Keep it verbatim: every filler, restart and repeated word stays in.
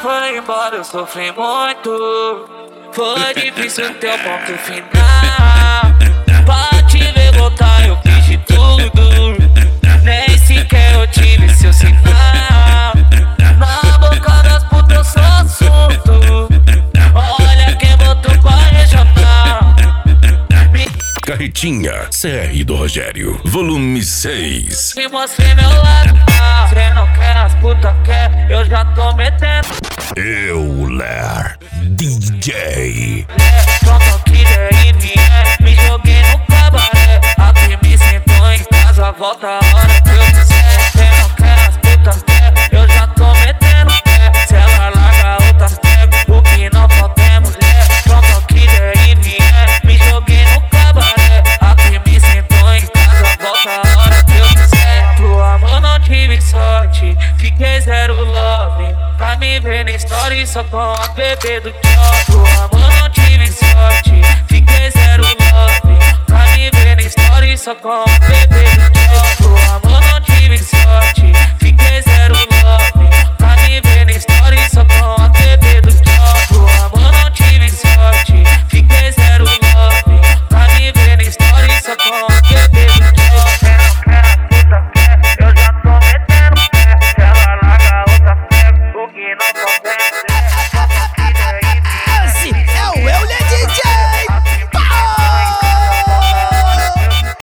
foi embora, eu sofri muito. Foi difícil teu ponto final. Pra te ver voltar eu fiz de tudo. Nem sequer eu tive seu sinal. Na boca das putas eu sou assunto. Olha quem botou pra regional. Carretinha C R do Rogério, volume seis. Me mostrei meu lado, ah, cê não quer, as putas quer, eu já tô metendo. Eu, Ler, D J. Pronto aqui daí vier, me joguei no cabaré. Aqui me sentou em casa, volta a hora que eu quiser. Cê não quer, as putas quer, eu já tô metendo pé. Se ela larga outras pega, o que não podemos ler. Pronto aqui daí vier, me joguei no cabaré. Aqui me sentou em casa, volta a hora que eu quiser. Pro amor não tive sorte, fiquei zero love. Pra me ver na story só com a bebê do tchau. Pro amor não tive sorte, fiquei zero love. Pra me ver na story só com a bebê